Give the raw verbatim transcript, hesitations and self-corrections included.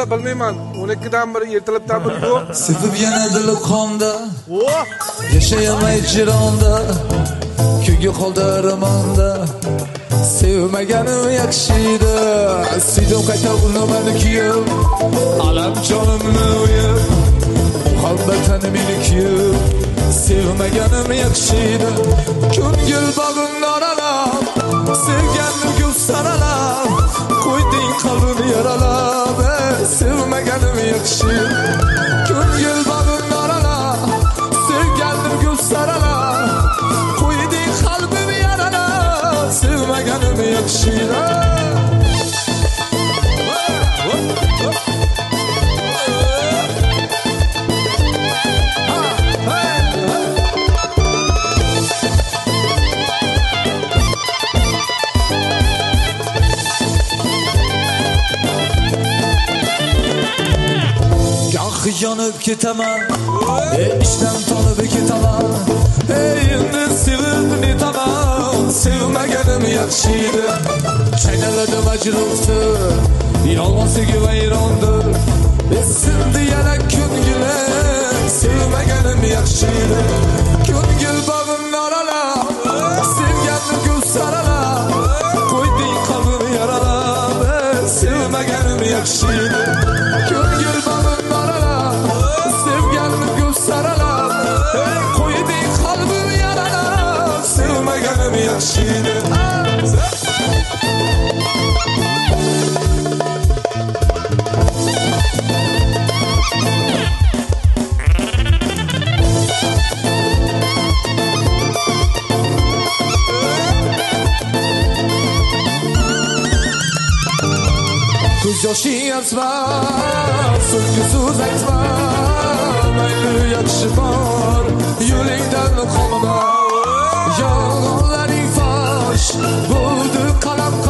da bilmayman. o'n ikkidan biri ertalabdan biri yo'q. Sevib yana dili qonda. Oh! Yashayamay jironda. Kuyga qoldi armonda. Sevmaganim yaxshi edi. Suydim qayta ulamani kuyib. Alam jonimni o'yib. Muhabbatdan meni kuyib. Sevmaganim yaxshi edi. Ko'ngil bog'imni oralab, sevganni gul saralab, qo'yding qalbimni yaralab. Sevmaganim yaxshi edi. Ko'ngil bog'imni oralab, sevganni gul saralab, qo'yding qalbimni yaralab. Sevmaganim yaxshi edi. Yonib ketaman, ey ishdan tolib ketaman, ey endi sevib netaman, sevmaganim yaxshi edi. Chaynaladim ajruqni, yolg'onsiga vayrondir, esindi yana ko'nglim, sevmaganim yaxshi edi. Ko'ngil bog'imni oralab, sevganni gul saralab, qo'yding qalbimni yaralab, sevmaganim yaxshi edi. Ko'ngil bog'imni oralab, sevganni gul saralab, qo'yding qalbimni yaralab, sevmaganim yaxshi edi. Ko'z yoshi yasma, so'nggi so'z aytma, mayli yaxshi bor, yo'lingdan qolma. Yolg'onlaring fosh bo'ldi, qalam